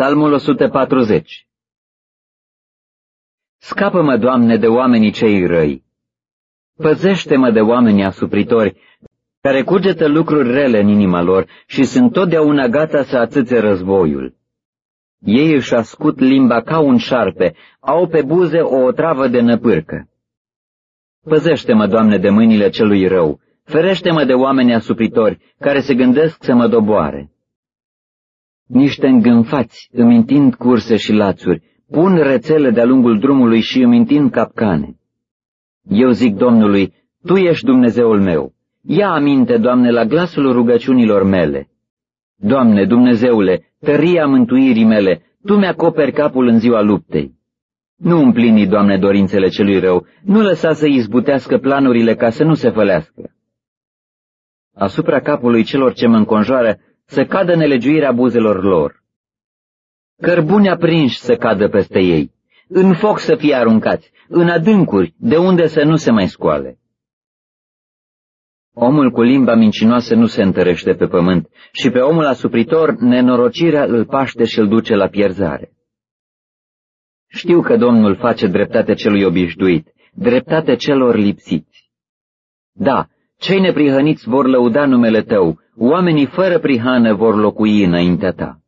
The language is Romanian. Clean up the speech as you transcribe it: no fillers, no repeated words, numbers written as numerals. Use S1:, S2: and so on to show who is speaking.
S1: Psalmul 140. Scapă-mă, Doamne, de oamenii cei răi. Păzește-mă de oamenii asupritori, care cugetă lucruri rele în inima lor și sunt totdeauna gata să atâțe războiul. Ei își ascut limba ca un șarpe, au pe buze o otravă de năpârcă. Păzește-mă, Doamne, de mâinile celui rău, ferește-mă de oamenii asupritori, care se gândesc să mă doboare. Niște îngânfați îmi întind curse și lațuri, pun rețele de-a lungul drumului și îmi întind capcane. Eu zic Domnului, Tu ești Dumnezeul meu. Ia aminte, Doamne, la glasul rugăciunilor mele. Doamne, Dumnezeule, tăria mântuirii mele, Tu mi-acoperi capul în ziua luptei. Nu împlini, Doamne, dorințele celui rău, nu lăsa să izbutească planurile ca să nu se fălească. Asupra capului celor ce mă înconjoară să cadă nelegiuirea buzelor lor. Cărbuni aprinși să cadă peste ei, în foc să fie aruncați, în adâncuri, de unde să nu se mai scoale. Omul cu limba mincinoasă nu se întărește pe pământ și pe omul asupritor nenorocirea îl paște și îl duce la pierzare. Știu că Domnul face dreptate celui obișnuit, dreptate celor lipsiți. Da, cei neprihăniți vor lăuda numele Tău, oamenii fără prihană vor locui înaintea Ta.